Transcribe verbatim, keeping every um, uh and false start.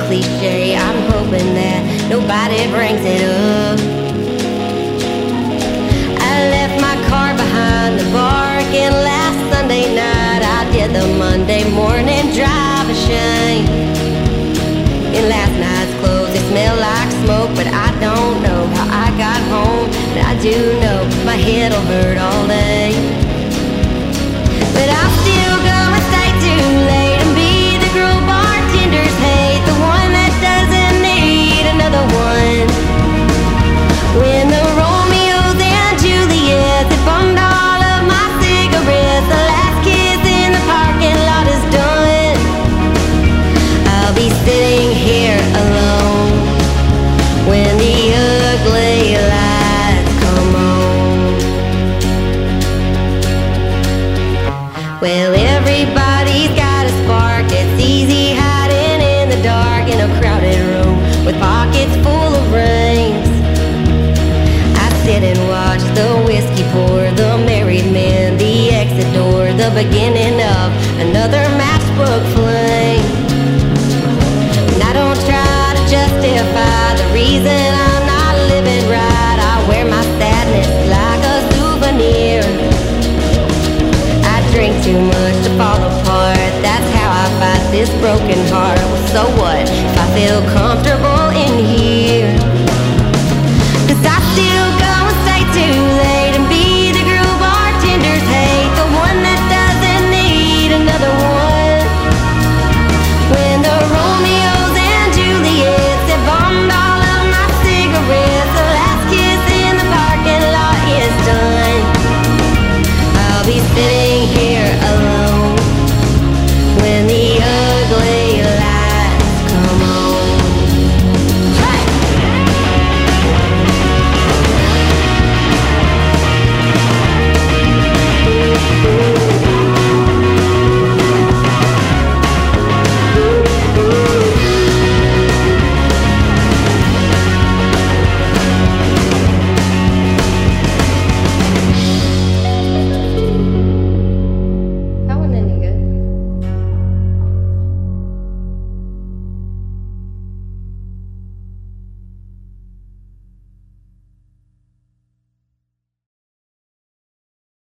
cliche. I'm hoping that nobody brings it up. I left my car behind the bar again last Sunday night. I did the Monday morning drive a shame. In last night's clothes, they smell like smoke, but I don't know how I got home. But I do know my head'll hurt all day. But I'll still go and stay too late and be the girl bartenders hate, the one that doesn't need another one. When the Romeos and Juliets have bummed all of my cigarettes, the last kiss in the parking lot is done, I'll be sitting here alone when the ugly lights come on. Well, everybody's got a spark. It's easy hiding in the dark in a crowded room with pockets full of rings. I sit and watch the whiskey pour, the married men, the exit door, the beginning of another matchbook flame. And I don't try to justify the reason I'm not living right. I wear my sadness like a souvenir. I drink too much to fall apart. That's how I fight this broken heart. Well, so what if I feel comfortable in here? 'Cause I still go and stay too late and be the girl bartenders hate, the one that doesn't need another one. When the Romeos and Juliets have bombed all of my cigarettes, the last kiss in the parking lot is done, I'll be sitting